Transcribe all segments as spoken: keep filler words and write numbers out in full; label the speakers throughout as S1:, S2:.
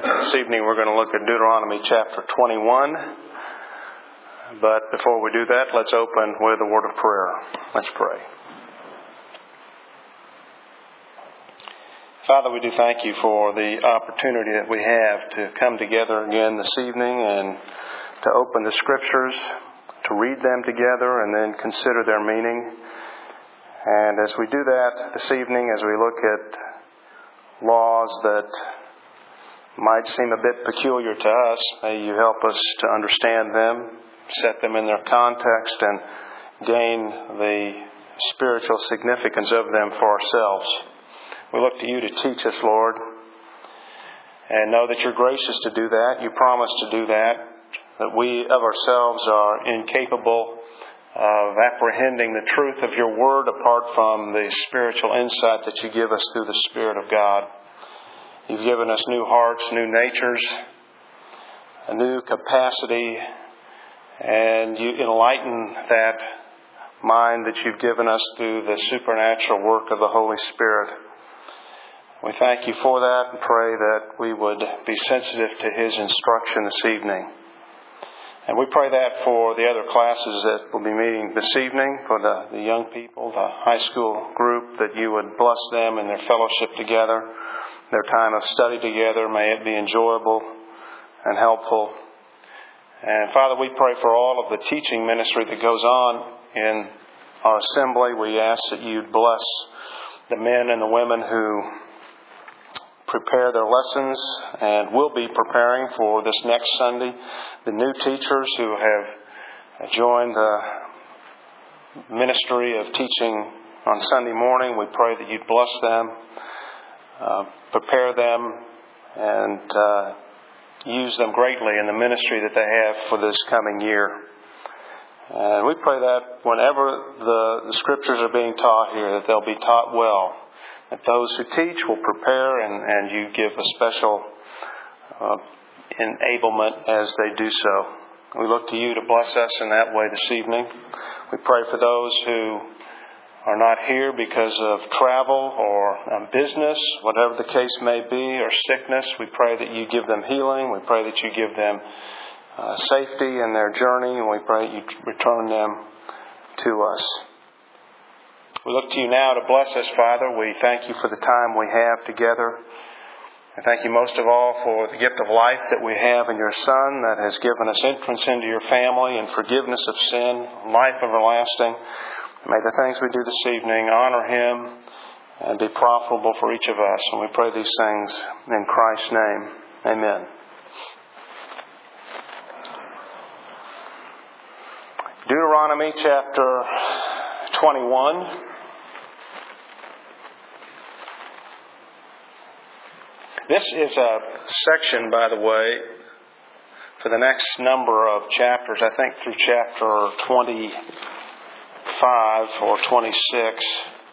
S1: This evening we're going to look at Deuteronomy chapter twenty-one. But before we do that, let's open with a word of prayer. Let's pray. Father, we do thank you for the opportunity that we have to come together again this evening and to open the Scriptures, to read them together and then consider their meaning. And as we do that this evening, as we look at laws that might seem a bit peculiar to us, may you help us to understand them, set them in their context, and gain the spiritual significance of them for ourselves. We look to you to teach us, Lord, and know that you're gracious to do that. You promise to do that, that we of ourselves are incapable of apprehending the truth of your word apart from the spiritual insight that you give us through the Spirit of God. You've given us new hearts, new natures, a new capacity, and you enlighten that mind that you've given us through the supernatural work of the Holy Spirit. We thank you for that and pray that we would be sensitive to His instruction this evening. And we pray that for the other classes that will be meeting this evening, for the, the young people, the high school group, that you would bless them in their fellowship together, their time of study together. May it be enjoyable and helpful. And Father, we pray for all of the teaching ministry that goes on in our assembly. We ask that you'd bless the men and the women who prepare their lessons and will be preparing for this next Sunday. The new teachers who have joined the ministry of teaching on Sunday morning, we pray that you'd bless them, uh, prepare them, and uh, use them greatly in the ministry that they have for this coming year. And we pray that whenever the, the Scriptures are being taught here, that they'll be taught well, that those who teach will prepare, and, and you give a special uh, enablement as they do so. We look to you to bless us in that way this evening. We pray for those who are not here because of travel or um, business, whatever the case may be, or sickness. We pray that you give them healing. We pray that you give them uh, safety in their journey, and we pray that you return them to us. We look to you now to bless us, Father. We thank you for the time we have together. I thank you most of all for the gift of life that we have in your Son that has given us entrance into your family and forgiveness of sin, life everlasting. May the things we do this evening honor Him and be profitable for each of us. And we pray these things in Christ's name. Amen. Deuteronomy chapter twenty-one. This is a section, by the way, for the next number of chapters, I think through chapter twenty-five or twenty-six,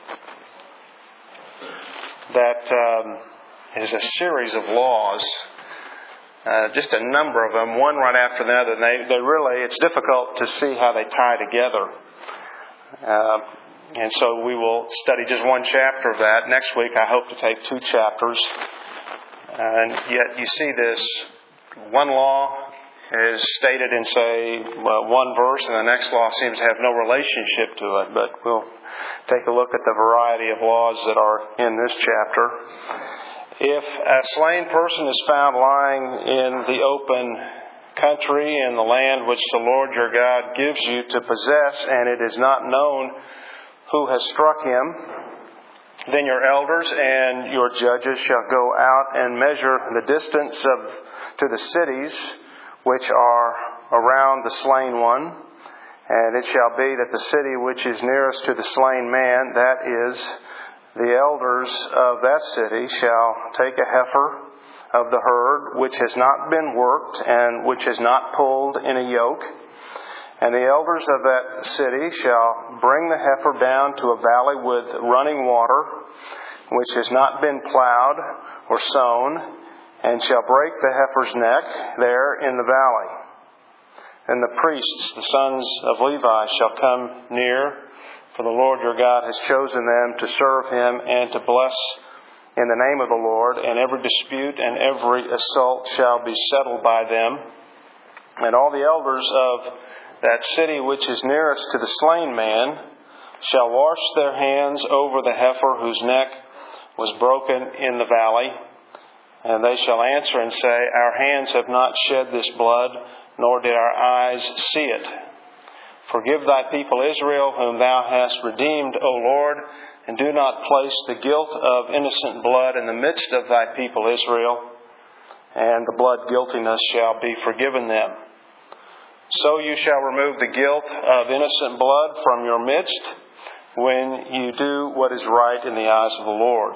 S1: that um, is a series of laws, uh, just a number of them, one right after the other. And they, they really, it's difficult to see how they tie together. Uh, and so we will study just one chapter of that. Next week I hope to take two chapters. And yet you see this one law is stated in, say, well, one verse, and the next law seems to have no relationship to it. But we'll take a look at the variety of laws that are in this chapter. If a slain person is found lying in the open country in the land which the Lord your God gives you to possess, and it is not known who has struck him, then your elders and your judges shall go out and measure the distance of to the cities which are around the slain one. And it shall be that the city which is nearest to the slain man, that is, the elders of that city, shall take a heifer of the herd which has not been worked and which has not pulled in a yoke. And the elders of that city shall bring the heifer down to a valley with running water, which has not been plowed or sown, and shall break the heifer's neck there in the valley. And the priests, the sons of Levi, shall come near, for the Lord your God has chosen them to serve Him and to bless in the name of the Lord, and every dispute and every assault shall be settled by them. And all the elders of that city which is nearest to the slain man shall wash their hands over the heifer whose neck was broken in the valley. And they shall answer and say, Our hands have not shed this blood, nor did our eyes see it. Forgive thy people Israel, whom thou hast redeemed, O Lord, and do not place the guilt of innocent blood in the midst of thy people Israel, and the blood guiltiness shall be forgiven them. So you shall remove the guilt of innocent blood from your midst when you do what is right in the eyes of the Lord.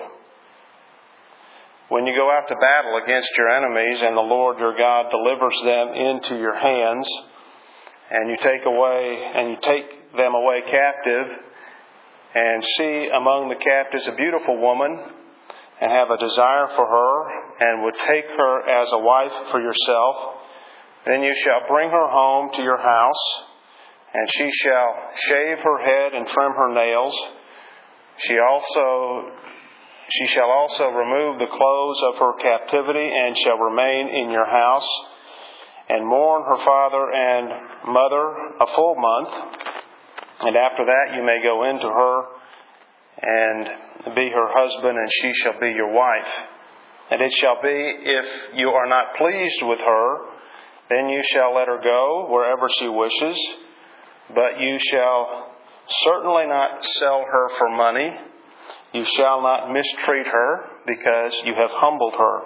S1: When you go out to battle against your enemies, and the Lord your God delivers them into your hands, and you take away and you take them away captive, and see among the captives a beautiful woman, and have a desire for her, and would take her as a wife for yourself, then you shall bring her home to your house, and she shall shave her head and trim her nails. She also she shall also remove the clothes of her captivity, and shall remain in your house, and mourn her father and mother a full month. And after that you may go into her and be her husband, and she shall be your wife. And it shall be, if you are not pleased with her, then you shall let her go wherever she wishes, but you shall certainly not sell her for money. You shall not mistreat her, because you have humbled her.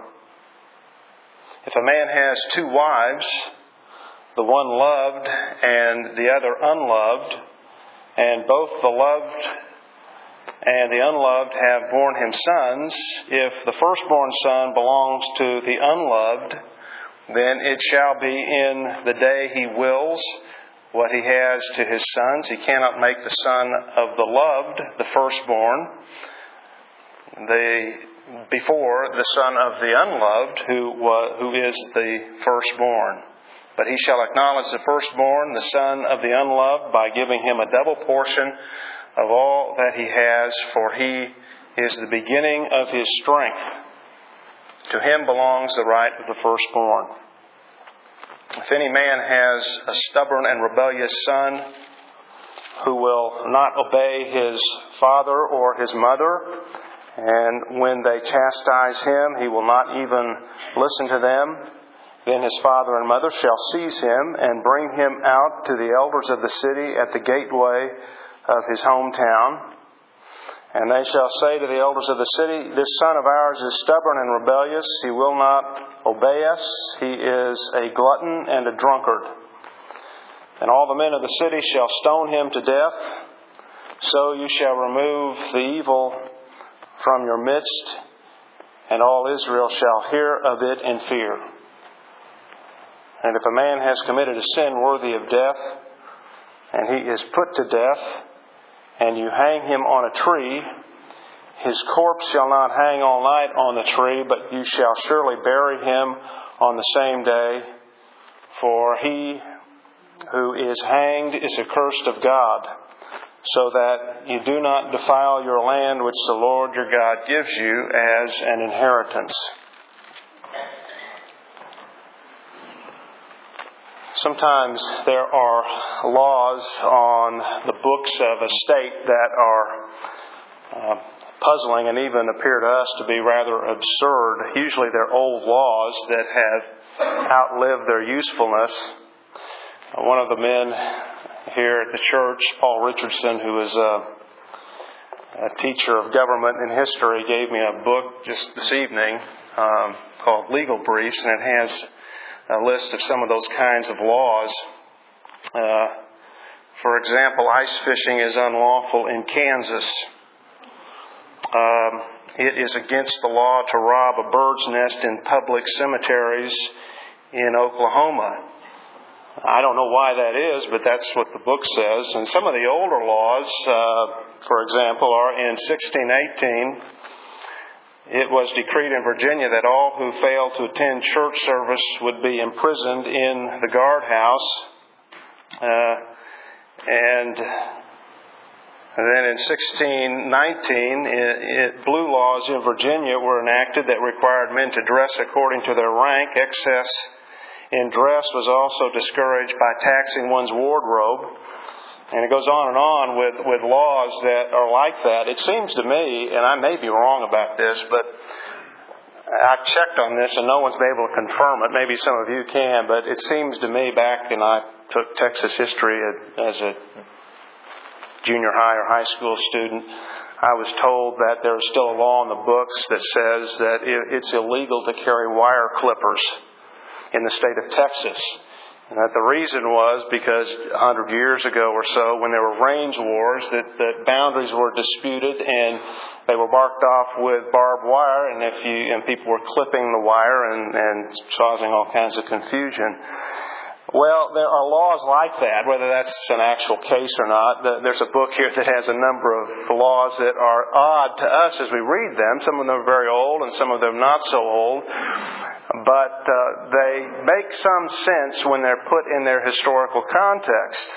S1: If a man has two wives, the one loved and the other unloved, and both the loved and the unloved have borne him sons, if the firstborn son belongs to the unloved, then it shall be in the day he wills what he has to his sons. He cannot make the son of the loved the firstborn, the before the son of the unloved, who was, who is the firstborn. But he shall acknowledge the firstborn, the son of the unloved, by giving him a double portion of all that he has, for he is the beginning of his strength. To him belongs the right of the firstborn. If any man has a stubborn and rebellious son who will not obey his father or his mother, and when they chastise him, he will not even listen to them, then his father and mother shall seize him and bring him out to the elders of the city at the gateway of his hometown. And they shall say to the elders of the city, This son of ours is stubborn and rebellious. He will not obey us. He is a glutton and a drunkard. And all the men of the city shall stone him to death. So you shall remove the evil from your midst, and all Israel shall hear of it in fear. And if a man has committed a sin worthy of death, and he is put to death, and you hang him on a tree, his corpse shall not hang all night on the tree, but you shall surely bury him on the same day. For he who is hanged is accursed of God, so that you do not defile your land which the Lord your God gives you as an inheritance. Sometimes there are laws on the books of a state that are uh, puzzling and even appear to us to be rather absurd. Usually they're old laws that have outlived their usefulness. Uh, one of the men here at the church, Paul Richardson, who is a, a teacher of government and history, gave me a book just this evening um, called Legal Briefs, and it has a list of some of those kinds of laws. Uh, for example, ice fishing is unlawful in Kansas. Um, it is against the law to rob a bird's nest in public cemeteries in Oklahoma. I don't know why that is, but that's what the book says. And some of the older laws, uh, for example, are in sixteen eighteen. It was decreed in Virginia that all who failed to attend church service would be imprisoned in the guardhouse. Uh, and And then in sixteen nineteen, it, it, blue laws in Virginia were enacted that required men to dress according to their rank. Excess in dress was also discouraged by taxing one's wardrobe. And it goes on and on with, with laws that are like that. It seems to me, and I may be wrong about this, but I've checked on this and no one's been able to confirm it. Maybe some of you can, but it seems to me back when I took Texas history as a junior high or high school student, I was told that there is still a law in the books that says that it's illegal to carry wire clippers in the state of Texas. And that the reason was because a hundred years ago or so, when there were range wars, that, that boundaries were disputed and they were marked off with barbed wire, and if you and people were clipping the wire and, and causing all kinds of confusion. Well, there are laws like that, whether that's an actual case or not. There's a book here that has a number of laws that are odd to us as we read them. Some of them are very old and some of them not so old. But uh, they make some sense when they're put in their historical context.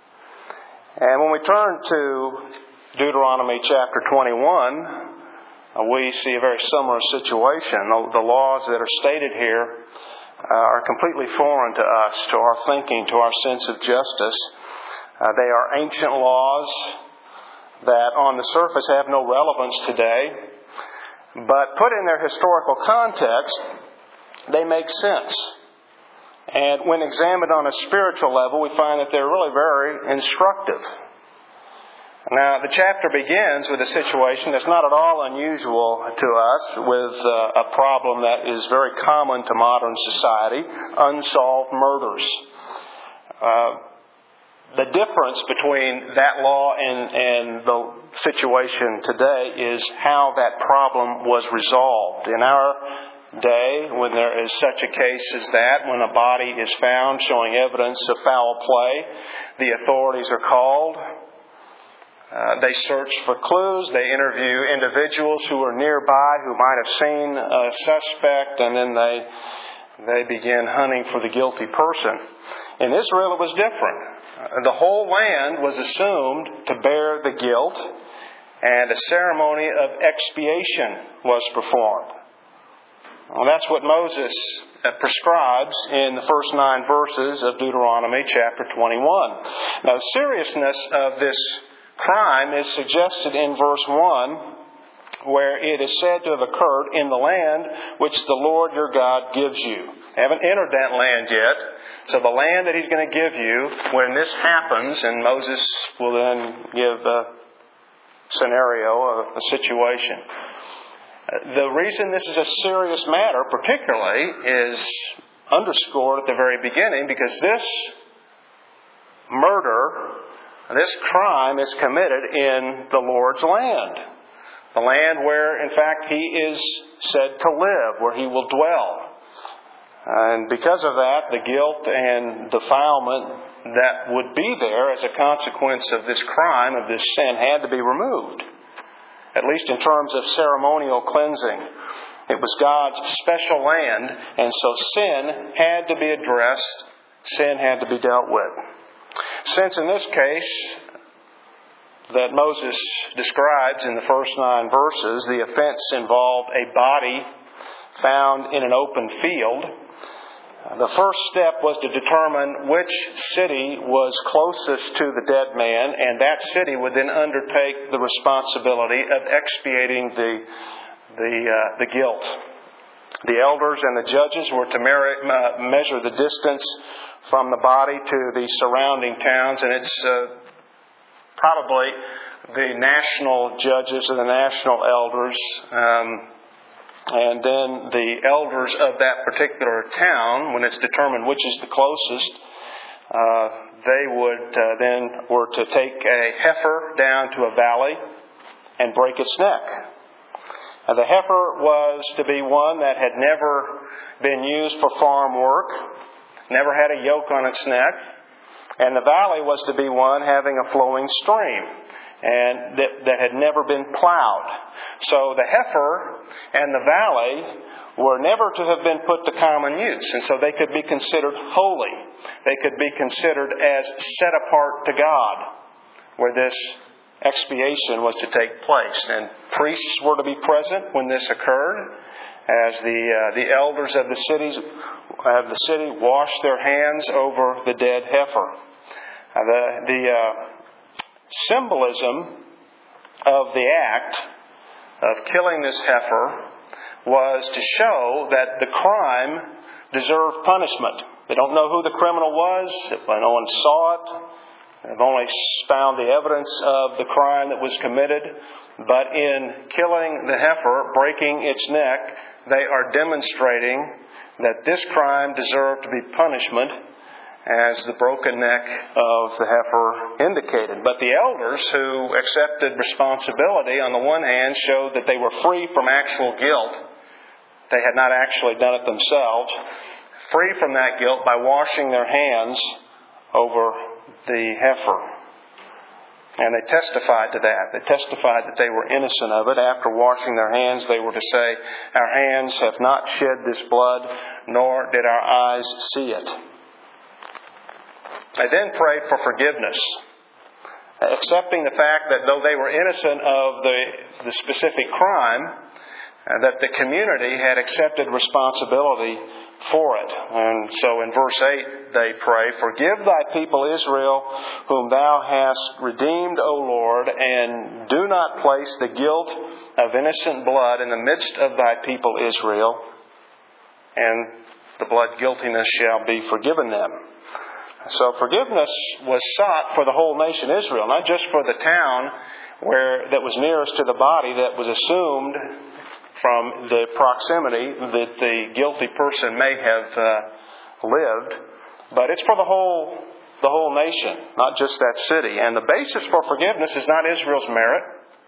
S1: And when we turn to Deuteronomy chapter twenty-one, uh, we see a very similar situation. The, the laws that are stated here uh, are completely foreign to us, to our thinking, to our sense of justice. Uh, they are ancient laws that on the surface have no relevance today, but put in their historical context, they make sense. And when examined on a spiritual level, we find that they're really very instructive. Now, the chapter begins with a situation that's not at all unusual to us, with uh, a problem that is very common to modern society, unsolved murders. Uh, the difference between that law and, and the situation today is how that problem was resolved. In our day, when there is such a case as that, when a body is found showing evidence of foul play, the authorities are called. Uh, they search for clues. They interview individuals who are nearby who might have seen a suspect, and then they they begin hunting for the guilty person. In Israel, it was different. Uh, the whole land was assumed to bear the guilt, and a ceremony of expiation was performed. Well, that's what Moses prescribes in the first nine verses of Deuteronomy chapter twenty-one. Now, the seriousness of this crime is suggested in verse one, where it is said to have occurred in the land which the Lord your God gives you. You haven't entered that land yet. So the land that He's going to give you, when this happens, and Moses will then give a scenario, a, a situation. The reason this is a serious matter, particularly, is underscored at the very beginning, because this murder, this crime is committed in the Lord's land. The land where, in fact, He is said to live, where He will dwell. And because of that, the guilt and defilement that would be there as a consequence of this crime, of this sin, had to be removed. At least in terms of ceremonial cleansing. It was God's special land, and so sin had to be addressed. Sin had to be dealt with. Since in this case that Moses describes in the first nine verses, the offense involved a body found in an open field, the first step was to determine which city was closest to the dead man, and that city would then undertake the responsibility of expiating the the uh, the guilt. The elders and the judges were to mer- uh, measure the distance from the body to the surrounding towns, and it's uh, probably the national judges or the national elders. Um, And then the elders of that particular town, when it's determined which is the closest, uh, they would uh, then were to take a heifer down to a valley and break its neck. Now, the heifer was to be one that had never been used for farm work, never had a yoke on its neck, and the valley was to be one having a flowing stream, and that, that had never been plowed. So the heifer and the valley were never to have been put to common use, and so they could be considered holy. They could be considered as set apart to God, where this expiation was to take place. And priests were to be present when this occurred, as the uh, the elders of the cities of the city washed their hands over the dead heifer. Uh, the the uh, symbolism of the act of killing this heifer was to show that the crime deserved punishment. They don't know who the criminal was. No one saw it. They've only found the evidence of the crime that was committed. But in killing the heifer, breaking its neck, they are demonstrating that this crime deserved to be punishment, as the broken neck of the heifer indicated. But the elders who accepted responsibility, on the one hand, showed that they were free from actual guilt. They had not actually done it themselves. Free from that guilt by washing their hands over the heifer. And they testified to that. They testified that they were innocent of it. After washing their hands, they were to say, "Our hands have not shed this blood, nor did our eyes see it." They then prayed for forgiveness, accepting the fact that though they were innocent of the, the specific crime, Uh, that the community had accepted responsibility for it. And so in verse eight they pray, "Forgive thy people Israel, whom thou hast redeemed, O Lord, and do not place the guilt of innocent blood in the midst of thy people Israel, and the blood guiltiness shall be forgiven them." So forgiveness was sought for the whole nation Israel, not just for the town where that was nearest to the body that was assumed from the proximity that the guilty person may have uh, lived, but it's for the whole the whole nation, not just that city. And the basis for forgiveness is not Israel's merit,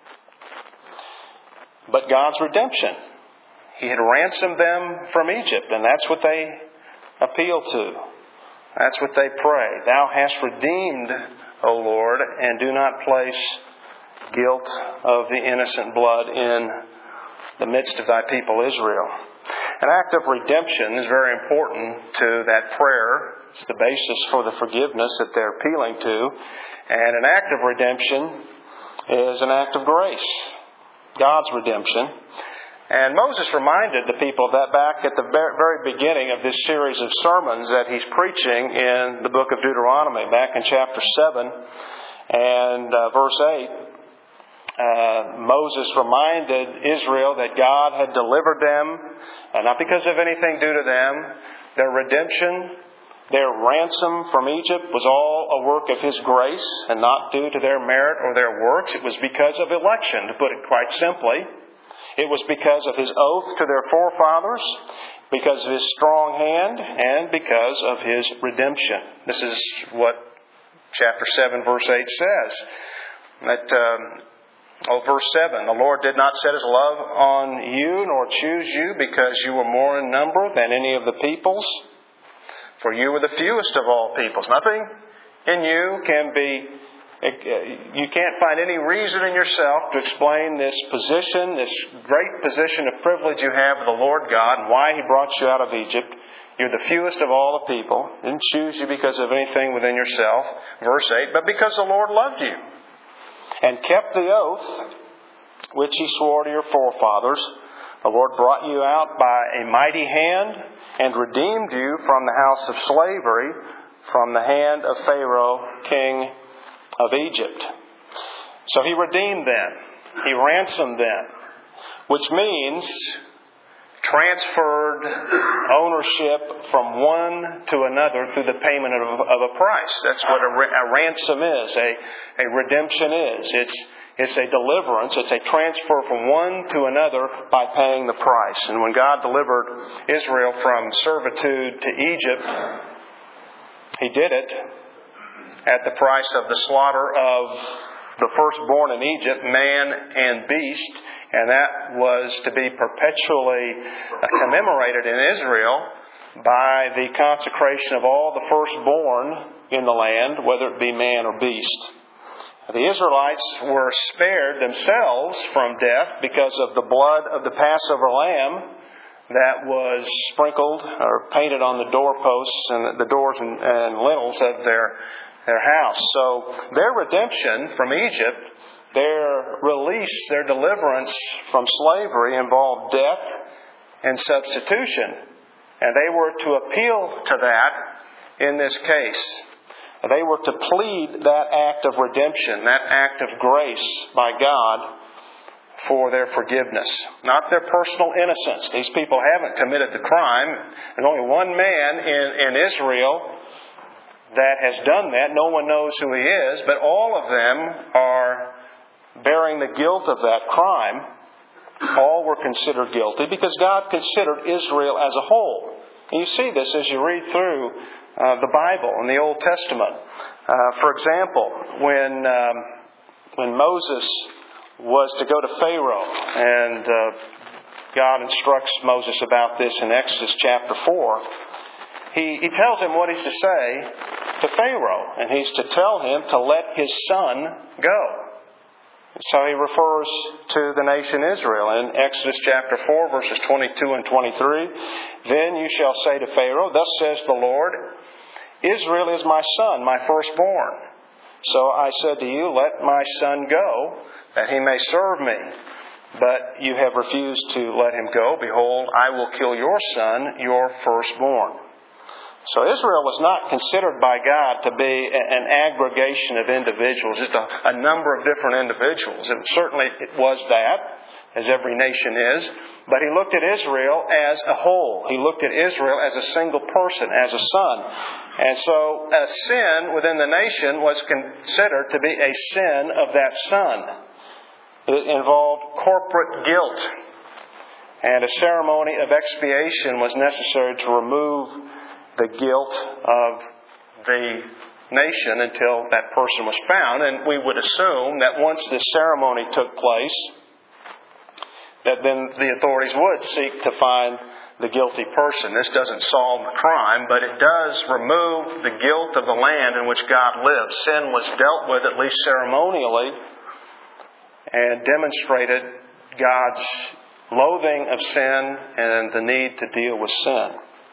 S1: but God's redemption. He had ransomed them from Egypt, and that's what they appeal to. That's what they pray. "Thou hast redeemed, O Lord, and do not place guilt of the innocent blood in the midst of thy people Israel." An act of redemption is very important to that prayer. It's the basis for the forgiveness that they're appealing to. And an act of redemption is an act of grace. God's redemption. And Moses reminded the people of that back at the very beginning of this series of sermons that he's preaching in the book of Deuteronomy, back in chapter seven and uh, verse eight. Uh, Moses reminded Israel that God had delivered them, and not because of anything due to them. Their redemption, their ransom from Egypt was all a work of His grace and not due to their merit or their works. It was because of election, to put it quite simply. It was because of His oath to their forefathers, because of His strong hand, and because of His redemption. This is what chapter seven verse eight says. That... Um, Oh, verse seven, "The Lord did not set His love on you, nor choose you, because you were more in number than any of the peoples. For you were the fewest of all peoples." Nothing in you can be, you can't find any reason in yourself to explain this position, this great position of privilege you have with the Lord God, and why He brought you out of Egypt. You're the fewest of all the people. He didn't choose you because of anything within yourself. Verse eight, "But because the Lord loved you, and kept the oath which He swore to your forefathers. The Lord brought you out by a mighty hand and redeemed you from the house of slavery, from the hand of Pharaoh, king of Egypt." So He redeemed them. He ransomed them, which means transferred ownership from one to another through the payment of, of a price. That's what a, a ransom is, a, a redemption is. It's, it's a deliverance. It's a transfer from one to another by paying the price. And when God delivered Israel from servitude to Egypt, He did it at the price of the slaughter of the firstborn in Egypt, man and beast, and that was to be perpetually commemorated in Israel by the consecration of all the firstborn in the land, whether it be man or beast. The Israelites were spared themselves from death because of the blood of the Passover lamb that was sprinkled or painted on the doorposts and the doors and, and lintels of their their house. So their redemption from Egypt Their release, their deliverance from slavery involved death and substitution. And they were to appeal to that in this case. They were to plead that act of redemption, that act of grace by God for their forgiveness, not their personal innocence. These people haven't committed the crime. There's only one man in, in Israel that has done that. No one knows who he is, but all of them are bearing the guilt of that crime. All were considered guilty because God considered Israel as a whole. And you see this as you read through uh, the Bible in the Old Testament. Uh, for example, when um, when Moses was to go to Pharaoh, and uh, God instructs Moses about this in Exodus chapter four, he, he tells him what he's to say to Pharaoh, and he's to tell him to let his son go. So he refers to the nation Israel in Exodus chapter four, verses twenty-two and twenty-three. Then you shall say to Pharaoh, thus says the Lord, Israel is my son, my firstborn. So I said to you, let my son go, that he may serve me. But you have refused to let him go. Behold, I will kill your son, your firstborn. So Israel was not considered by God to be an aggregation of individuals, just a, a number of different individuals. And certainly it was that, as every nation is. But he looked at Israel as a whole. He looked at Israel as a single person, as a son. And so a sin within the nation was considered to be a sin of that son. It involved corporate guilt. And a ceremony of expiation was necessary to remove the guilt of the nation until that person was found. And we would assume that once this ceremony took place, that then the authorities would seek to find the guilty person. This doesn't solve the crime, but it does remove the guilt of the land in which God lives. Sin was dealt with, at least ceremonially, and demonstrated God's loathing of sin and the need to deal with sin.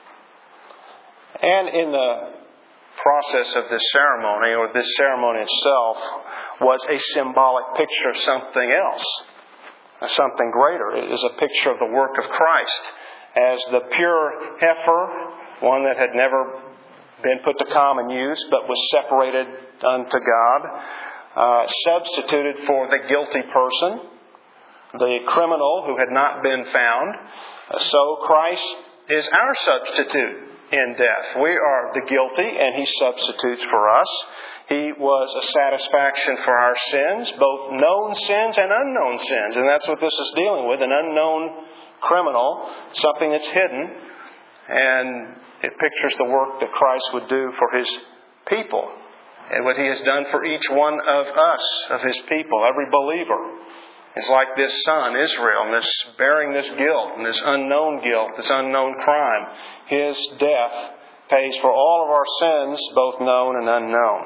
S1: And in the process of this ceremony, or this ceremony itself, was a symbolic picture of something else, something greater. It is a picture of the work of Christ as the pure heifer, one that had never been put to common use but was separated unto God, uh, substituted for the guilty person, the criminal who had not been found. So Christ is our substitute in death. We are the guilty, and He substitutes for us. He was a satisfaction for our sins, both known sins and unknown sins. And that's what this is dealing with, an unknown criminal, something that's hidden. And it pictures the work that Christ would do for His people, and what He has done for each one of us, of His people, every believer. It's like this son, Israel, and this bearing this guilt, and this unknown guilt, this unknown crime. His death pays for all of our sins, both known and unknown.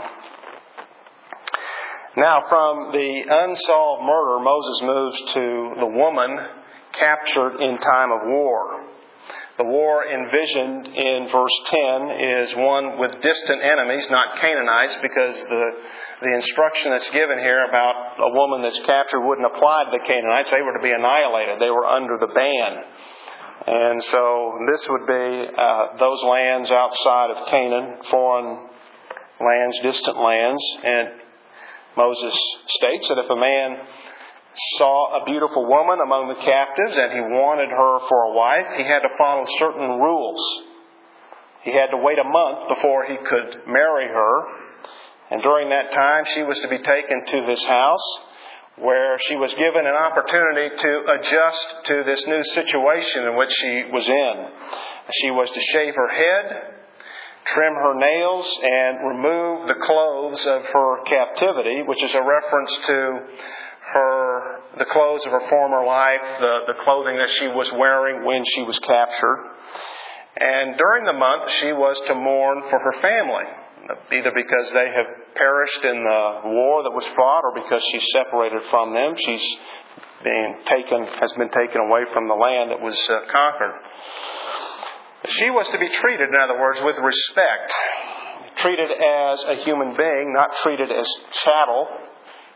S1: Now, from the unsolved murder, Moses moves to the woman captured in time of war. The war envisioned in verse ten is one with distant enemies, not Canaanites, because the, the instruction that's given here about a woman that's captured wouldn't apply to the Canaanites. They were to be annihilated. They were under the ban. And so this would be uh, those lands outside of Canaan, foreign lands, distant lands. And Moses states that if a man saw a beautiful woman among the captives and he wanted her for a wife, he had to follow certain rules. He had to wait a month before he could marry her. And during that time, she was to be taken to his house, where she was given an opportunity to adjust to this new situation in which she was in. She was to shave her head, trim her nails, and remove the clothes of her captivity, which is a reference to her, the clothes of her former life, the, the clothing that she was wearing when she was captured. And during the month, she was to mourn for her family, either because they have perished in the war that was fought, or because she's separated from them. She's being taken, has been taken away from the land that was uh, conquered. She was to be treated, in other words, with respect, treated as a human being, not treated as chattel.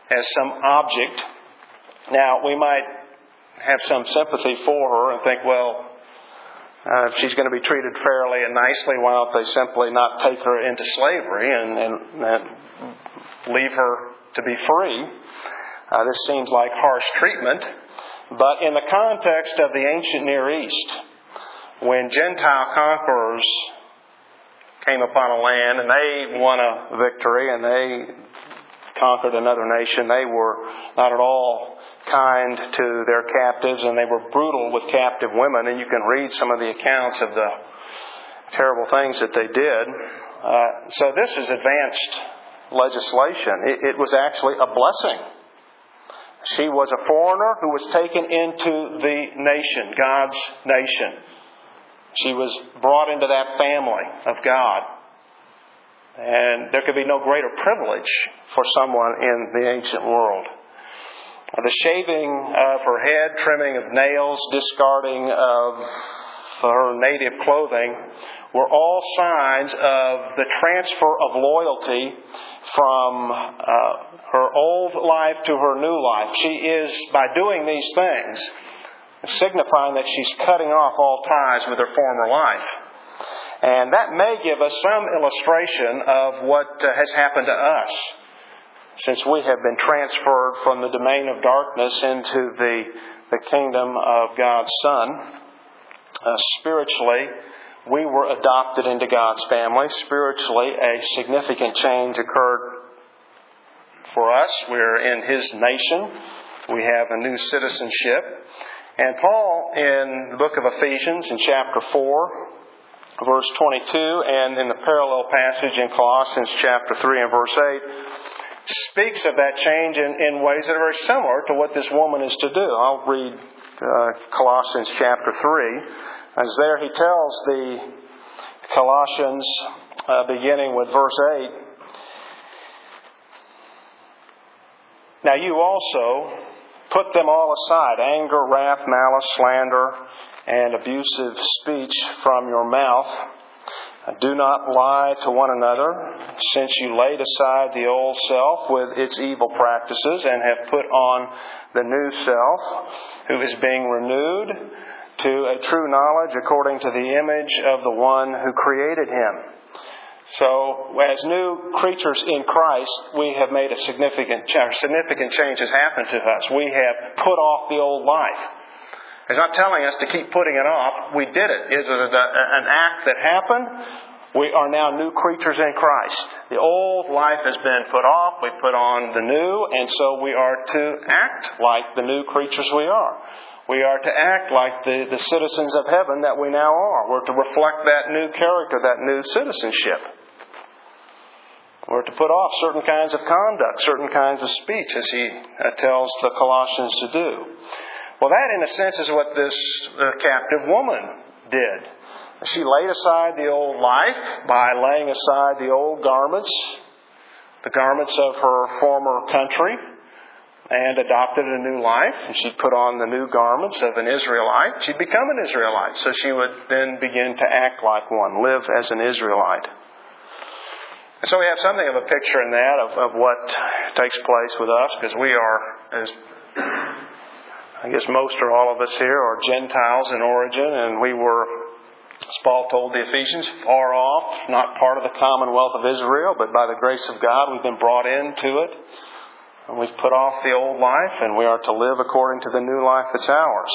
S1: as some object. Now, we might have some sympathy for her and think, well, uh, if she's going to be treated fairly and nicely, why don't they simply not take her into slavery and, and, and leave her to be free? Uh, this seems like harsh treatment. But in the context of the ancient Near East, when Gentile conquerors came upon a land and they won a victory and they conquered another nation, they were not at all kind to their captives, and they were brutal with captive women. And you can read some of the accounts of the terrible things that they did. Uh, so this is advanced legislation. It, it was actually a blessing. She was a foreigner who was taken into the nation, God's nation. She was brought into that family of God. And there could be no greater privilege for someone in the ancient world. The shaving of her head, trimming of nails, discarding of her native clothing were all signs of the transfer of loyalty from uh, her old life to her new life. She is, by doing these things, signifying that she's cutting off all ties with her former life. And that may give us some illustration of what uh, has happened to us since we have been transferred from the domain of darkness into the, the kingdom of God's Son. Uh, spiritually, we were adopted into God's family. Spiritually, a significant change occurred for us. We're in His nation. We have a new citizenship. And Paul, in the book of Ephesians, in chapter four, verse twenty-two, and in the parallel passage in Colossians chapter three and verse eight, speaks of that change in, in ways that are very similar to what this woman is to do. I'll read uh, Colossians chapter three. As there he tells the Colossians, uh, beginning with verse eight, "Now you also put them all aside, anger, wrath, malice, slander, and abusive speech from your mouth. Do not lie to one another, since you laid aside the old self with its evil practices and have put on the new self, who is being renewed to a true knowledge according to the image of the one who created him." So, as new creatures in Christ, we have made a significant, significant change has happened to us. We have put off the old life. He's not telling us to keep putting it off. We did it. It was an act that happened. We are now new creatures in Christ. The old life has been put off. We put on the new, and so we are to act like the new creatures we are. We are to act like the, the citizens of heaven that we now are. We're to reflect that new character, that new citizenship. We're to put off certain kinds of conduct, certain kinds of speech, as he uh, tells the Colossians to do. Well, that, in a sense, is what this uh, captive woman did. She laid aside the old life by laying aside the old garments, the garments of her former country, and adopted a new life. And she put on the new garments of an Israelite. She'd become an Israelite, so she would then begin to act like one, live as an Israelite. And so we have something of a picture in that of, of what takes place with us, because we are, as I guess most or all of us here, are Gentiles in origin, and we were, as Paul told the Ephesians, far off, not part of the commonwealth of Israel, but by the grace of God we've been brought into it. And we've put off the old life, and we are to live according to the new life that's ours.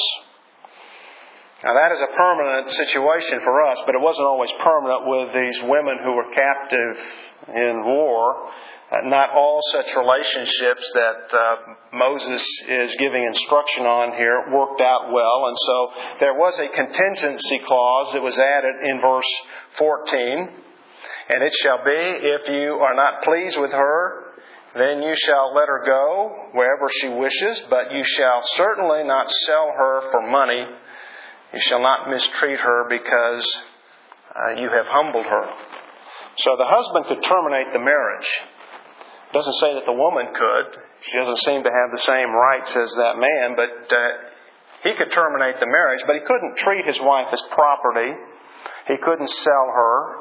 S1: Now that is a permanent situation for us, but it wasn't always permanent with these women who were captive in war. Uh, not all such relationships that uh, Moses is giving instruction on here worked out well. And so there was a contingency clause that was added in verse fourteen. "And it shall be, if you are not pleased with her, then you shall let her go wherever she wishes, but you shall certainly not sell her for money. You shall not mistreat her because uh, you have humbled her." So the husband could terminate the marriage. It doesn't say that the woman could. She doesn't seem to have the same rights as that man, but uh, he could terminate the marriage, but he couldn't treat his wife as property. He couldn't sell her.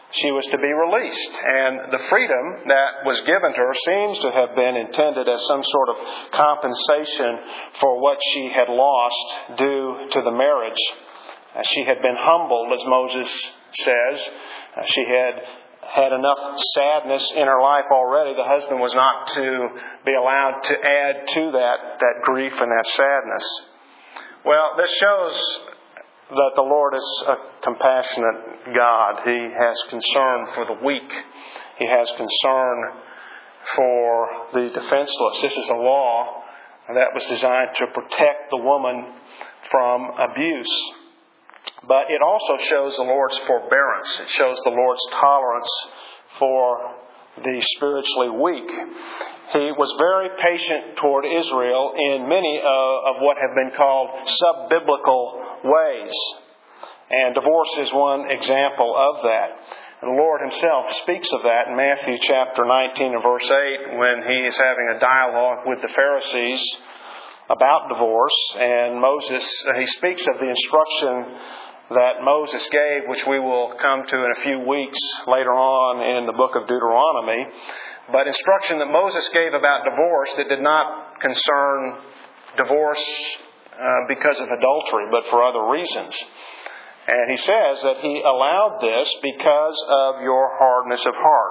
S1: she was to be released. And the freedom that was given to her seems to have been intended as some sort of compensation for what she had lost due to the marriage. Uh, she had been humbled, as Moses says. Uh, she had had enough sadness in her life already. The husband was not to be allowed to add to that, that grief and that sadness. Well, this shows that the Lord is a compassionate God. He has concern for the weak. He has concern for the defenseless. This is a law that was designed to protect the woman from abuse. But it also shows the Lord's forbearance. It shows the Lord's tolerance for the spiritually weak. He was very patient toward Israel in many uh, of what have been called sub-biblical ways. And divorce is one example of that. And the Lord Himself speaks of that in Matthew chapter nineteen and verse eight when He is having a dialogue with the Pharisees about divorce. And Moses, He speaks of the instruction that Moses gave, which we will come to in a few weeks later on in the book of Deuteronomy. But instruction that Moses gave about divorce that did not concern divorce uh, because of adultery, but for other reasons. And he says that He allowed this because of your hardness of heart.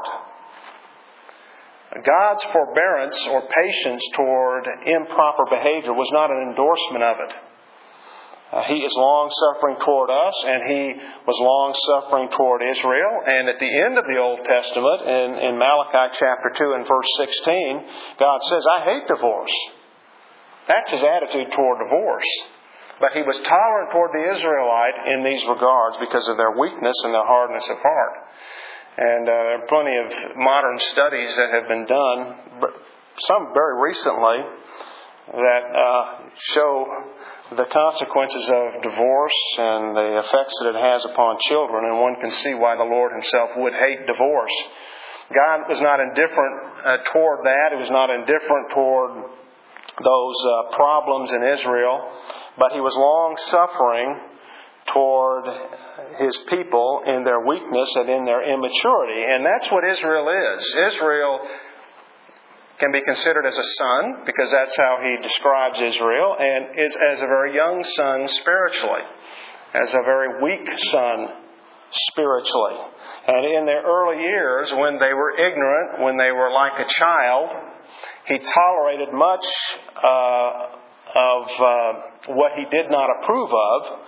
S1: God's forbearance or patience toward improper behavior was not an endorsement of it. Uh, he is long-suffering toward us, and He was long-suffering toward Israel. And at the end of the Old Testament, in, in Malachi chapter two and verse sixteen, God says, I hate divorce. That's His attitude toward divorce. But He was tolerant toward the Israelite in these regards because of their weakness and their hardness of heart. And uh, there are plenty of modern studies that have been done, some very recently, that uh, show the consequences of divorce and the effects that it has upon children, and one can see why the Lord Himself would hate divorce. God was not indifferent uh, toward that. He was not indifferent toward those uh, problems in Israel, but He was long-suffering toward His people in their weakness and in their immaturity. And that's what Israel is. Israel can be considered as a son, because that's how He describes Israel, and is as a very young son spiritually, as a very weak son spiritually. And in their early years, when they were ignorant, when they were like a child, He tolerated much uh, of uh, what He did not approve of,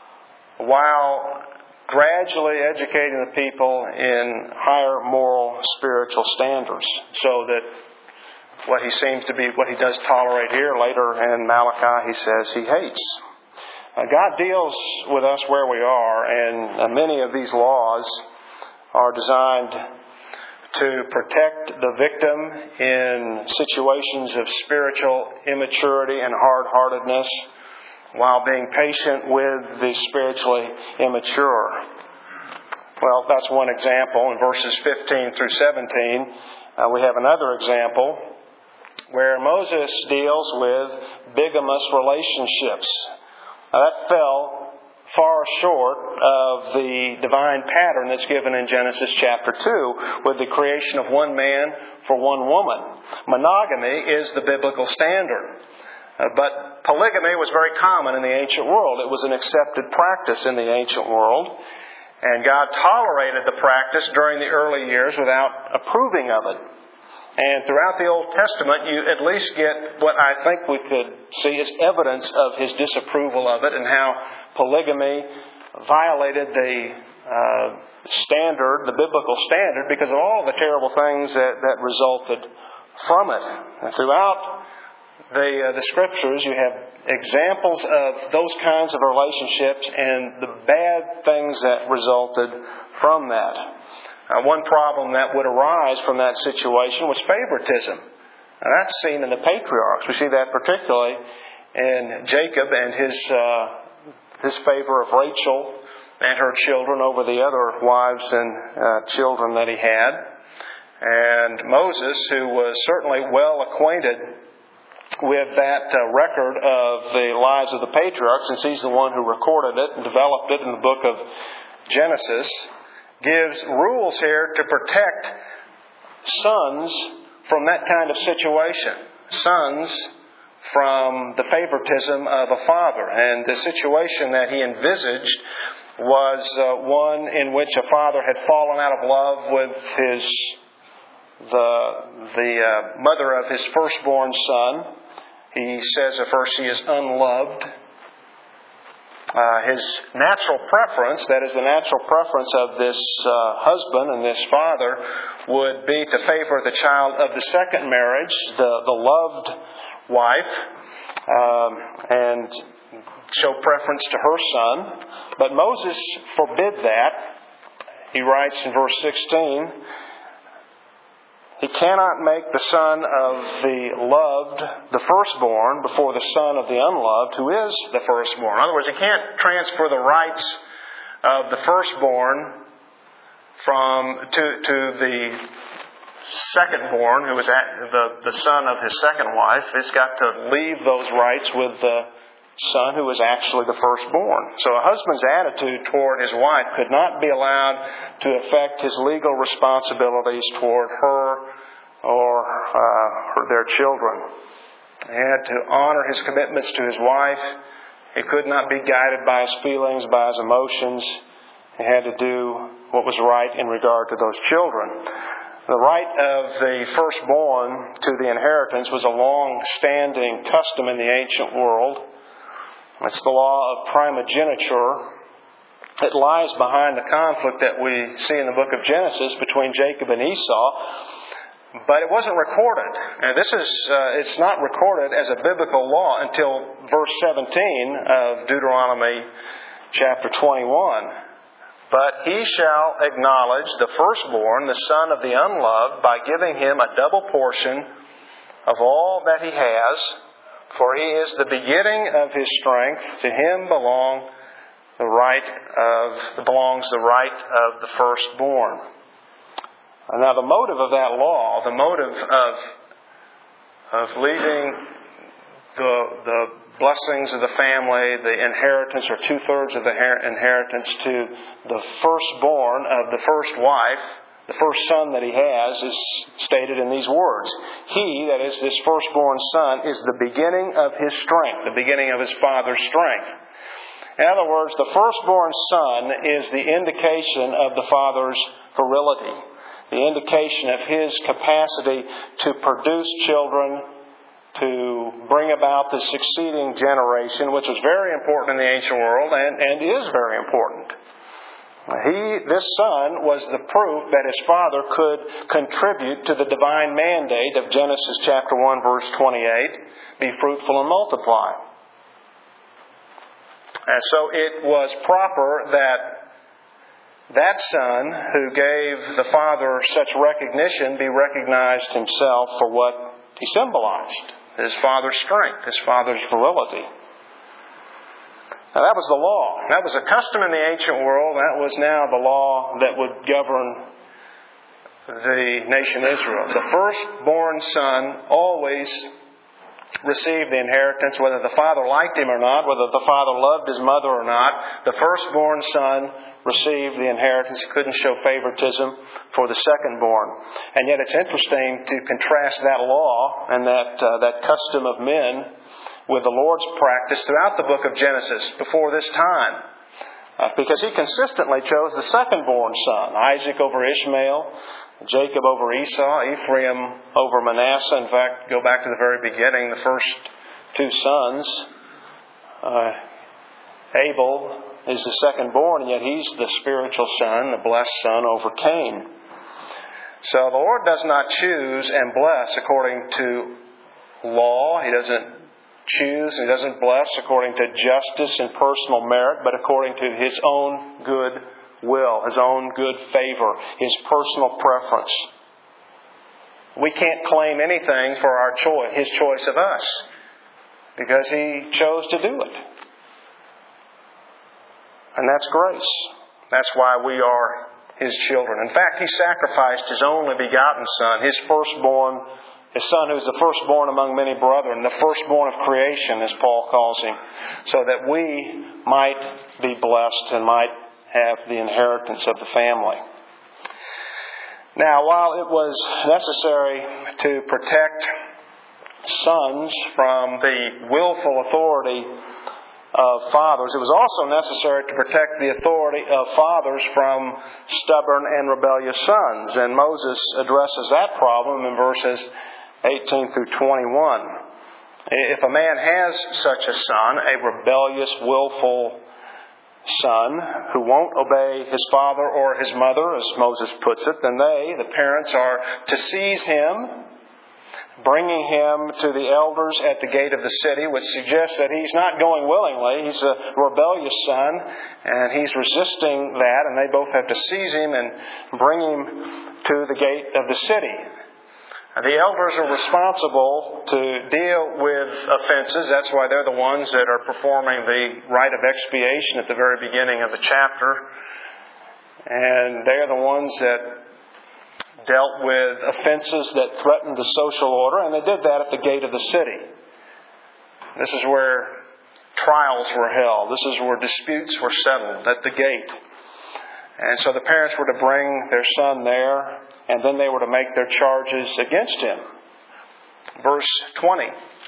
S1: while gradually educating the people in higher moral, spiritual standards, so that what He seems to be, what He does tolerate here, later in Malachi He says He hates. Uh, God deals with us where we are, and uh, many of these laws are designed to protect the victim in situations of spiritual immaturity and hard-heartedness, while being patient with the spiritually immature. Well, that's one example. In verses fifteen through seventeen, uh, we have another example where Moses deals with bigamous relationships. Now, that fell far short of the divine pattern that's given in Genesis chapter two, with the creation of one man for one woman. Monogamy is the biblical standard. Uh, but polygamy was very common in the ancient world. It was an accepted practice in the ancient world. And God tolerated the practice during the early years without approving of it. And throughout the Old Testament, you at least get what I think we could see as evidence of His disapproval of it, and how polygamy violated the uh, standard, the biblical standard, because of all the terrible things that, that resulted from it. And throughout the, uh, the Scriptures, you have examples of those kinds of relationships and the bad things that resulted from that. Uh, one problem that would arise from that situation was favoritism. Now, that's seen in the patriarchs. We see that particularly in Jacob and his uh, his favor of Rachel and her children over the other wives and uh, children that he had. And Moses, who was certainly well acquainted with that uh, record of the lives of the patriarchs, since he's the one who recorded it and developed it in the book of Genesis, gives rules here to protect sons from that kind of situation. Sons from the favoritism of a father. And the situation that he envisaged was uh, one in which a father had fallen out of love with his the the uh, mother of his firstborn son. He says at first he is unloved. Uh, his natural preference, that is the natural preference of this uh, husband and this father, would be to favor the child of the second marriage, the, the loved wife, um, and show preference to her son. But Moses forbid that. He writes in verse sixteen, he cannot make the son of the loved the firstborn before the son of the unloved, who is the firstborn. In other words, he can't transfer the rights of the firstborn from to to the secondborn, who is at the, the son of his second wife. He's got to leave those rights with the son who is actually the firstborn. So a husband's attitude toward his wife could not be allowed to affect his legal responsibilities toward her or uh, her, their children. He had to honor his commitments to his wife. He could not be guided by his feelings, by his emotions. He had to do what was right in regard to those children. The right of the firstborn to the inheritance was a long-standing custom in the ancient world. It's the law of primogeniture. It lies behind the conflict that we see in the book of Genesis between Jacob and Esau, but it wasn't recorded. And this is, uh, it's not recorded as a biblical law until verse seventeen of Deuteronomy chapter twenty-one. But he shall acknowledge the firstborn, the son of the unloved, by giving him a double portion of all that he has, for he is the beginning of his strength. To him belong the right of belongs the right of the firstborn. Now, the motive of that law, the motive of of leaving the the blessings of the family, the inheritance, or two thirds of the inheritance, to the firstborn of the first wife, the first son that he has, is stated in these words. He, that is this firstborn son, is the beginning of his strength, the beginning of his father's strength. In other words, the firstborn son is the indication of the father's virility, the indication of his capacity to produce children, to bring about the succeeding generation, which was very important in the ancient world and, and is very important. He, this son, was the proof that his father could contribute to the divine mandate of Genesis chapter one, verse twenty-eight, be fruitful and multiply. And so it was proper that that son who gave the father such recognition be recognized himself for what he symbolized. His father's strength, his father's virility. Now, that was the law. That was a custom in the ancient world. That was now the law that would govern the nation Israel. The firstborn son always received the inheritance, whether the father liked him or not, whether the father loved his mother or not. The firstborn son received the inheritance. He couldn't show favoritism for the secondborn. And yet it's interesting to contrast that law and that uh, that custom of men with the Lord's practice throughout the book of Genesis before this time. Uh, because he consistently chose the secondborn son, Isaac over Ishmael, Jacob over Esau, Ephraim over Manasseh. In fact, go back to the very beginning, the first two sons. Uh, Abel is the secondborn, and yet he's the spiritual son, the blessed son over Cain. So the Lord does not choose and bless according to law. He doesn't choose, He doesn't bless according to justice and personal merit, but according to His own good will, His own good favor, His personal preference. We can't claim anything for our choice, His choice of us, because He chose to do it. And that's grace. That's why we are His children. In fact, He sacrificed His only begotten Son, His firstborn, His Son who is the firstborn among many brethren, the firstborn of creation, as Paul calls Him, so that we might be blessed and might have the inheritance of the family. Now, while it was necessary to protect sons from the willful authority of fathers, it was also necessary to protect the authority of fathers from stubborn and rebellious sons. And Moses addresses that problem in verses eighteen through twenty-one. If a man has such a son, a rebellious, willful son who won't obey his father or his mother, as Moses puts it, then they, the parents, are to seize him, bringing him to the elders at the gate of the city, which suggests that he's not going willingly. He's a rebellious son, and he's resisting that, and they both have to seize him and bring him to the gate of the city. The elders are responsible to deal with offenses. That's why they're the ones that are performing the rite of expiation at the very beginning of the chapter. And they're the ones that dealt with offenses that threatened the social order, and they did that at the gate of the city. This is where trials were held. This is where disputes were settled, at the gate. And so the parents were to bring their son there, and then they were to make their charges against him. Verse twenty.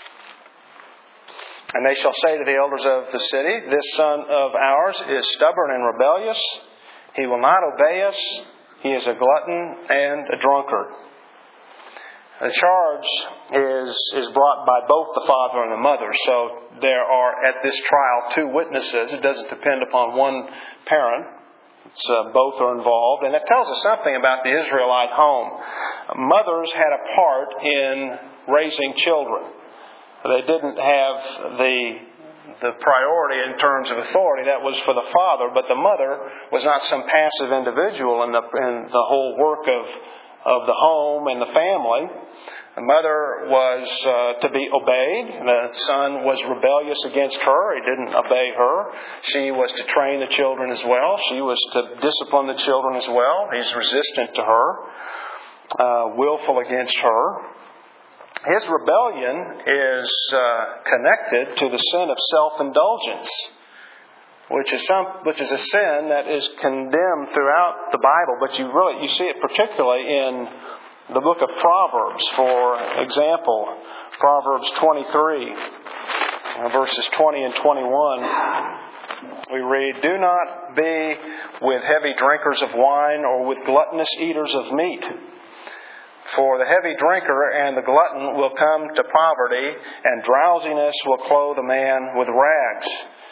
S1: And they shall say to the elders of the city, this son of ours is stubborn and rebellious. He will not obey us. He is a glutton and a drunkard. The charge is, is brought by both the father and the mother. So there are at this trial two witnesses. It doesn't depend upon one parent. It's, uh, both are involved. And it tells us something about the Israelite home. Mothers had a part in raising children. They didn't have the the priority in terms of authority. That was for the father. But the mother was not some passive individual in the, in the whole work of, of the home and the family. The mother was uh, to be obeyed. The son was rebellious against her. He didn't obey her. She was to train the children as well. She was to discipline the children as well. He's resistant to her, uh, willful against her. His rebellion is uh, connected to the sin of self-indulgence, which is some, which is a sin that is condemned throughout the Bible. But you really you see it particularly in the book of Proverbs. For example, Proverbs twenty-three, verses twenty and twenty-one, we read, "Do not be with heavy drinkers of wine or with gluttonous eaters of meat. For the heavy drinker and the glutton will come to poverty, and drowsiness will clothe a man with rags."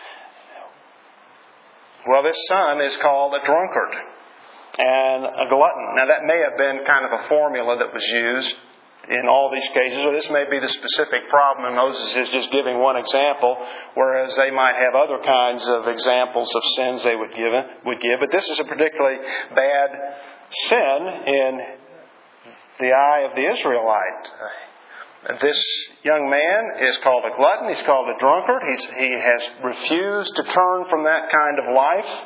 S1: Well, this son is called a drunkard and a glutton. Now, that may have been kind of a formula that was used in all these cases, or this may be the specific problem, and Moses is just giving one example, whereas they might have other kinds of examples of sins they would give. Would give. But this is a particularly bad sin in the eye of the Israelite. This young man is called a glutton. He's called a drunkard. He's, he has refused to turn from that kind of life.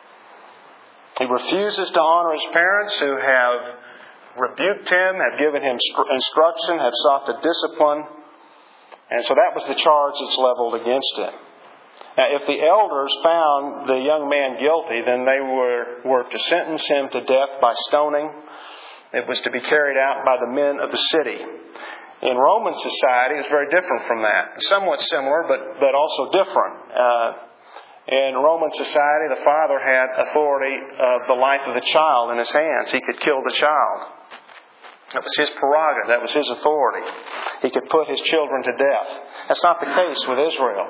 S1: He refuses to honor his parents who have rebuked him, have given him instruction, have sought to discipline. And so that was the charge that's leveled against him. Now, if the elders found the young man guilty, then they were, were to sentence him to death by stoning. It was to be carried out by the men of the city. In Roman society, it's very different from that. Somewhat similar, but, but also different. Uh, in Roman society, the father had authority of the life of the child in his hands. He could kill the child. That was his prerogative. That was his authority. He could put his children to death. That's not the case with Israel.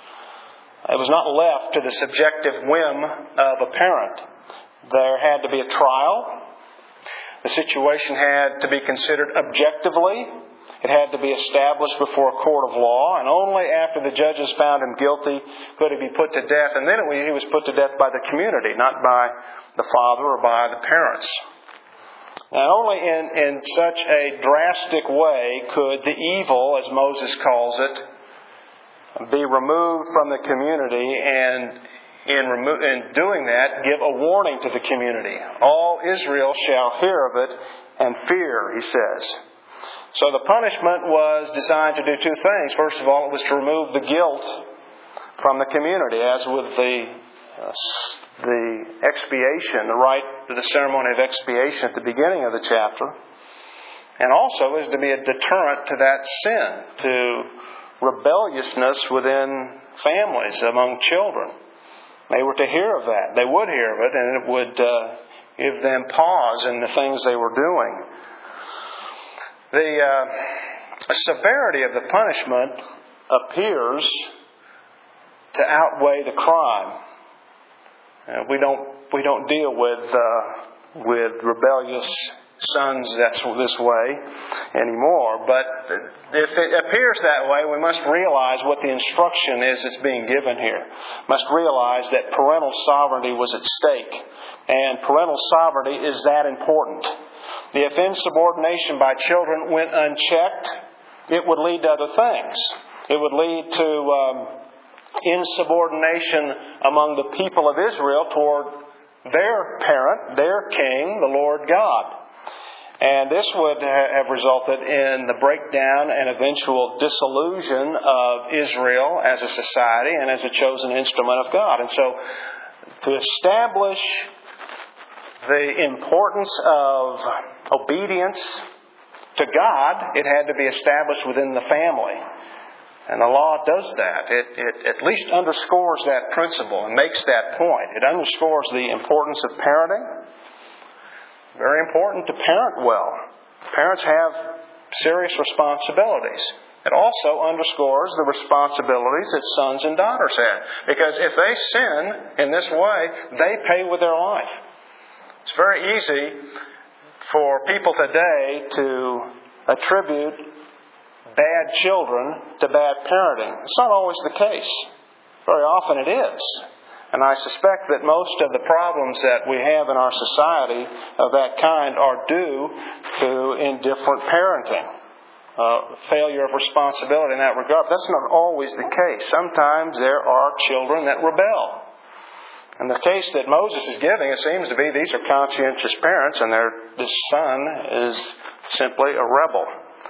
S1: It was not left to the subjective whim of a parent. There had to be a trial. The situation had to be considered objectively. It had to be established before a court of law. And only after the judges found him guilty could he be put to death. And then he was put to death by the community, not by the father or by the parents. And only in, in such a drastic way could the evil, as Moses calls it, be removed from the community, and In, remo- in doing that, give a warning to the community. All Israel shall hear of it and fear, he says. So the punishment was designed to do two things. First of all, it was to remove the guilt from the community, as with the uh, the expiation, the rite, the ceremony of expiation at the beginning of the chapter, and also is to be a deterrent to that sin, to rebelliousness within families, among children. They were to hear of that. They would hear of it, and it would uh, give them pause in the things they were doing. The uh, severity of the punishment appears to outweigh the crime. Uh, we don't we don't deal with uh, with rebellious sons that's this way anymore. But if it appears that way, we must realize what the instruction is that's being given here. Must realize that parental sovereignty was at stake, and parental sovereignty is that important. If insubordination by children went unchecked, it would lead to other things. It would lead to um, insubordination among the people of Israel toward their parent, their king, the Lord God. And this would have resulted in the breakdown and eventual dissolution of Israel as a society and as a chosen instrument of God. And so, to establish the importance of obedience to God, it had to be established within the family. And the law does that. It, it at least underscores that principle and makes that point. It underscores the importance of parenting. Very important to parent well. Parents have serious responsibilities. It also underscores the responsibilities that sons and daughters have. Because if they sin in this way, they pay with their life. It's very easy for people today to attribute bad children to bad parenting. It's not always the case. Very often it is. And I suspect that most of the problems that we have in our society of that kind are due to indifferent parenting. Uh, failure of responsibility in that regard. But that's not always the case. Sometimes there are children that rebel. And the case that Moses is giving, it seems to be these are conscientious parents, and their this son is simply a rebel.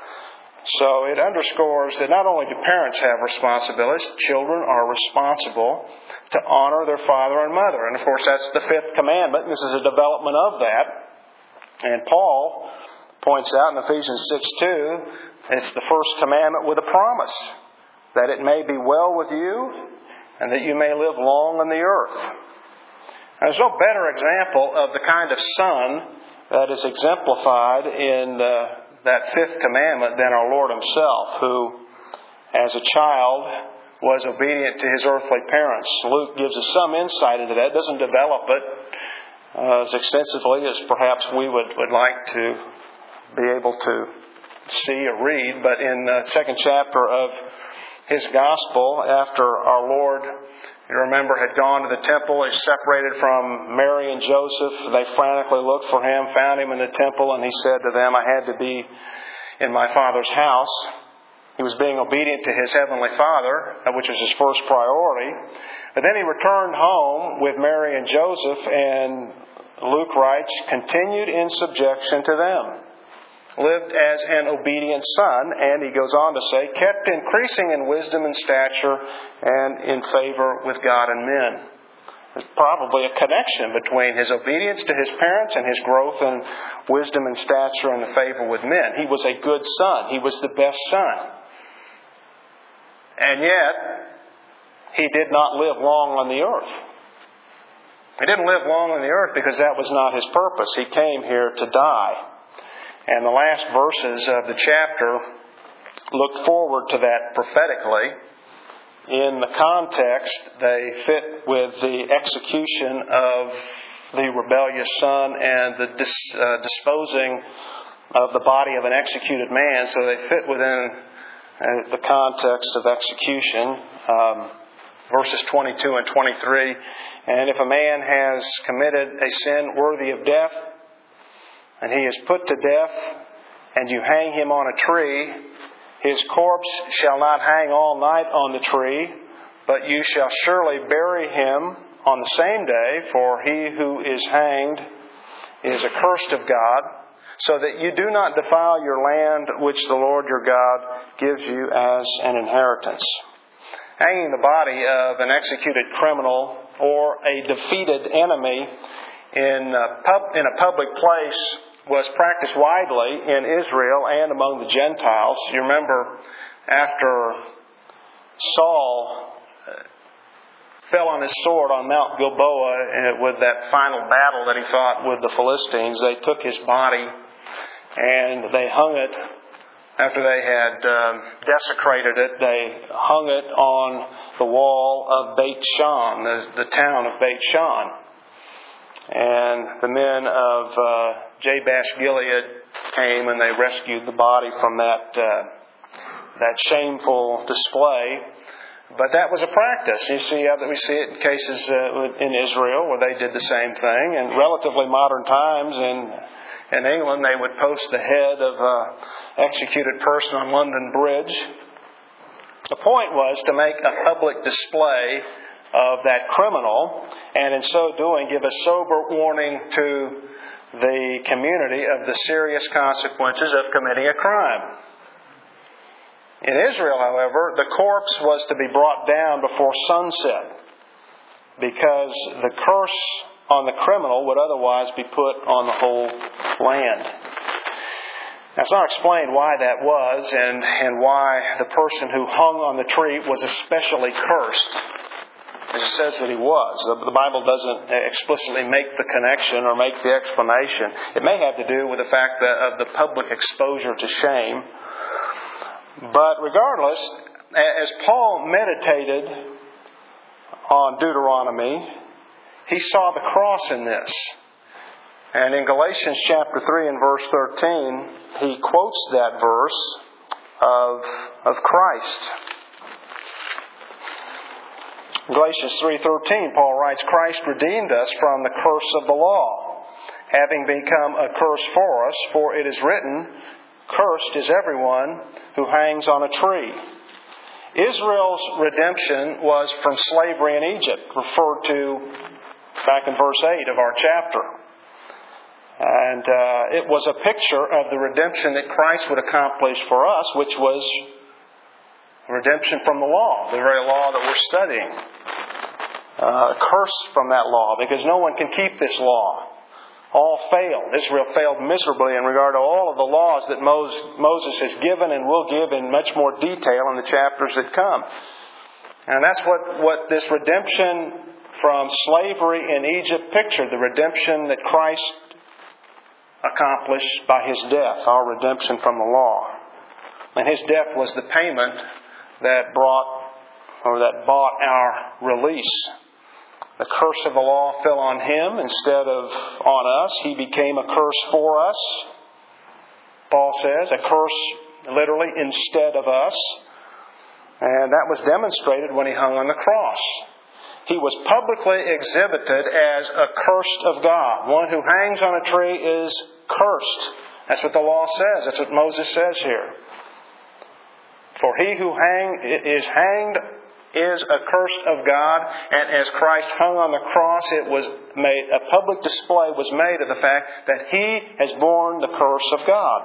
S1: So it underscores that not only do parents have responsibilities, children are responsible to honor their father and mother. And of course that's the fifth commandment, and this is a development of that. And Paul points out in Ephesians six two, it's the first commandment with a promise, that it may be well with you and that you may live long on the earth. And there's no better example of the kind of son that is exemplified in uh, that fifth commandment than our Lord Himself, who as a child was obedient to His earthly parents. Luke gives us some insight into that. It doesn't develop it uh, as extensively as perhaps we would, would like to be able to see or read. But in the second chapter of his gospel, after our Lord, you remember, had gone to the temple, he separated from Mary and Joseph. They frantically looked for Him, found Him in the temple, and He said to them, I had to be in my Father's house. He was being obedient to His Heavenly Father, which was His first priority. But then He returned home with Mary and Joseph, and Luke writes, continued in subjection to them, lived as an obedient son, and he goes on to say, kept increasing in wisdom and stature and in favor with God and men. There's probably a connection between his obedience to his parents and his growth in wisdom and stature and the favor with men. He was a good son. He was the best son. And yet, he did not live long on the earth. He didn't live long on the earth because that was not his purpose. He came here to die. And the last verses of the chapter look forward to that prophetically. In the context, they fit with the execution of the rebellious son and the dis, uh, disposing of the body of an executed man. So they fit within uh, the context of execution. Um, verses twenty-two and twenty-three. And if a man has committed a sin worthy of death, and he is put to death, and you hang him on a tree, his corpse shall not hang all night on the tree, but you shall surely bury him on the same day, for he who is hanged is accursed of God, so that you do not defile your land which the Lord your God gives you as an inheritance. Hanging the body of an executed criminal or a defeated enemy in a, pub, in a public place was practiced widely in Israel and among the Gentiles. You remember after Saul fell on his sword on Mount Gilboa with that final battle that he fought with the Philistines, they took his body and they hung it. After they had um, desecrated it, they hung it on the wall of Beit Shan, the, the town of Beit Shan. And the men of uh, Jabesh Gilead came and they rescued the body from that uh, that shameful display. But that was a practice. You see how that we see it in cases uh, in Israel where they did the same thing. In relatively modern times in In England, they would post the head of an executed person on London Bridge. The point was to make a public display of that criminal, and in so doing, give a sober warning to the community of the serious consequences of committing a crime. In Israel, however, the corpse was to be brought down before sunset because the curse on the criminal would otherwise be put on the whole land. Now, it's not explained why that was and, and why the person who hung on the tree was especially cursed. It says that he was. The, the Bible doesn't explicitly make the connection or make the explanation. It may have to do with the fact that of the public exposure to shame. But regardless, as Paul meditated on Deuteronomy, he saw the cross in this. And in Galatians chapter three and verse thirteen, he quotes that verse of, of Christ. Galatians three thirteen, Paul writes, Christ redeemed us from the curse of the law, having become a curse for us, for it is written, cursed is everyone who hangs on a tree. Israel's redemption was from slavery in Egypt, referred to back in verse eight of our chapter. And uh, it was a picture of the redemption that Christ would accomplish for us, which was redemption from the law, the very law that we're studying. Uh, a curse from that law, because no one can keep this law. All failed. Israel failed miserably in regard to all of the laws that Moses has given and will give in much more detail in the chapters that come. And that's what, what this redemption from slavery in Egypt pictured, the redemption that Christ accomplished by His death, our redemption from the law. And His death was the payment that brought, or that bought our release. The curse of the law fell on Him instead of on us. He became a curse for us. Paul says, a curse literally instead of us. And that was demonstrated when He hung on the cross. He was publicly exhibited as accursed of God. One who hangs on a tree is cursed. That's what the law says. That's what Moses says here. For he who hang, is hanged is accursed of God, and as Christ hung on the cross, it was made, a public display was made of the fact that He has borne the curse of God.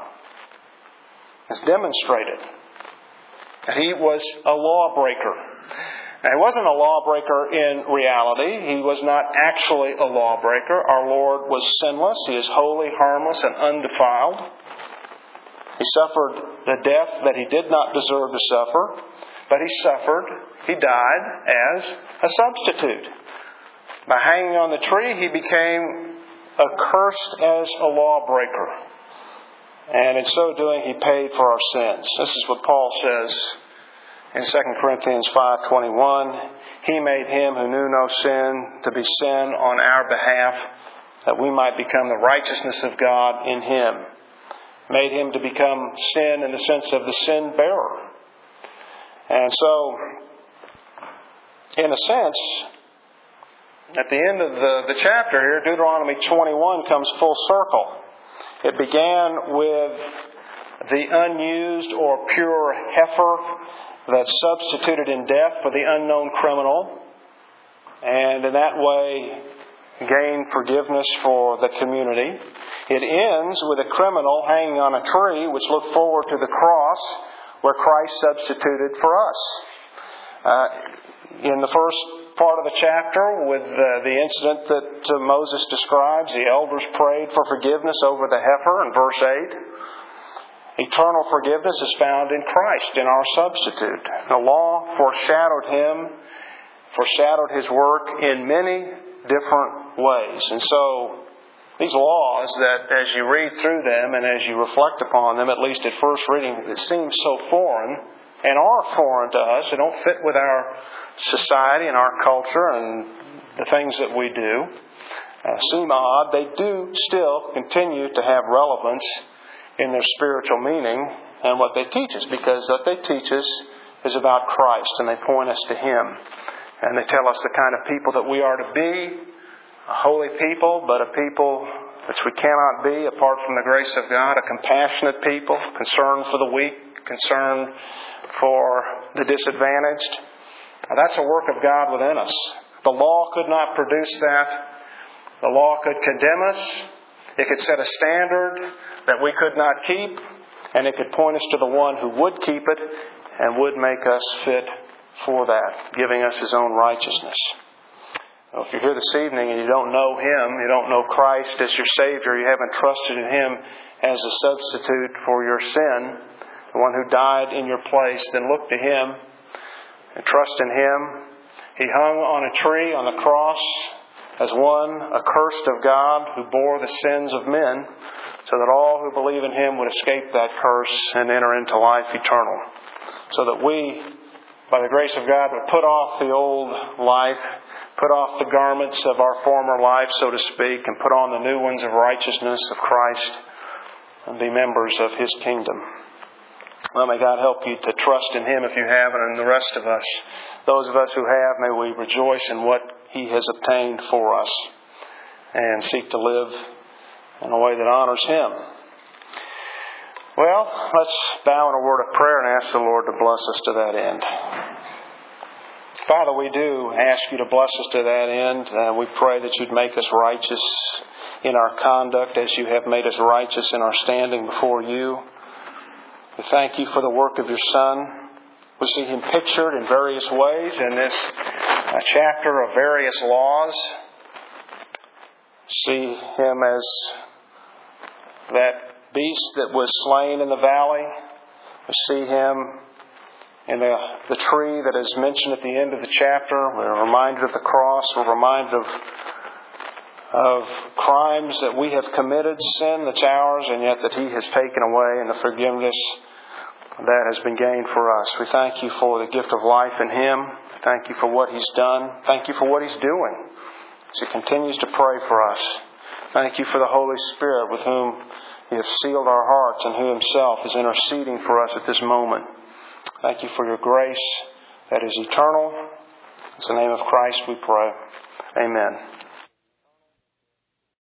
S1: It's demonstrated. And He was a lawbreaker. Now, He wasn't a lawbreaker in reality. He was not actually a lawbreaker. Our Lord was sinless. He is holy, harmless, and undefiled. He suffered the death that He did not deserve to suffer, but He suffered. He died as a substitute. By hanging on the tree, He became accursed as a lawbreaker. And in so doing, He paid for our sins. This is what Paul says in Second Corinthians five twenty-one. He made Him who knew no sin to be sin on our behalf, that we might become the righteousness of God in Him. Made Him to become sin in the sense of the sin bearer. And so, in a sense, at the end of the, the chapter here, Deuteronomy twenty-one comes full circle. It began with the unused or pure heifer that substituted in death for the unknown criminal, and in that way gained forgiveness for the community. It ends with a criminal hanging on a tree, which looked forward to the cross, where Christ substituted for us. Uh, in the first part of the chapter with uh, the incident that uh, Moses describes. The elders prayed for forgiveness over the heifer in verse eight. Eternal forgiveness is found in Christ, in our substitute. The law foreshadowed Him, foreshadowed His work in many different ways. And so, these laws that as you read through them and as you reflect upon them, at least at first reading, it seems so foreign and are foreign to us. They don't fit with our society and our culture and the things that we do. Uh, seem odd. They do still continue to have relevance in their spiritual meaning and what they teach us, because what they teach us is about Christ, and they point us to Him. And they tell us the kind of people that we are to be, a holy people, but a people which we cannot be apart from the grace of God, a compassionate people, concerned for the weak, concerned for the disadvantaged. Now, that's a work of God within us. The law could not produce that. The law could condemn us. It could set a standard that we could not keep. And it could point us to the one who would keep it and would make us fit for that, giving us His own righteousness. Well, if you're here this evening and you don't know Him, you don't know Christ as your Savior, you haven't trusted in Him as a substitute for your sin, the one who died in your place, then look to Him and trust in Him. He hung on a tree on the cross as one accursed of God who bore the sins of men, so that all who believe in Him would escape that curse and enter into life eternal. So that we, by the grace of God, would put off the old life, put off the garments of our former life, so to speak, and put on the new ones of righteousness of Christ and be members of His kingdom. Well, may God help you to trust in Him if you haven't, and the rest of us, those of us who have, may we rejoice in what He has obtained for us and seek to live in a way that honors Him. Well, let's bow in a word of prayer and ask the Lord to bless us to that end. Father, we do ask You to bless us to that end. Uh, we pray that You'd make us righteous in our conduct as You have made us righteous in our standing before You. We thank You for the work of Your Son. We see Him pictured in various ways in this uh, chapter of various laws. See Him as that beast that was slain in the valley. We see Him in the, the tree that is mentioned at the end of the chapter. We're reminded of the cross. We're reminded of of crimes that we have committed, sin that's ours, and yet that He has taken away, and the forgiveness that has been gained for us. We thank You for the gift of life in Him. Thank You for what He's done. Thank You for what He's doing as He continues to pray for us. Thank You for the Holy Spirit with whom You have sealed our hearts and who Himself is interceding for us at this moment. Thank You for Your grace that is eternal. In the name of Christ we pray. Amen.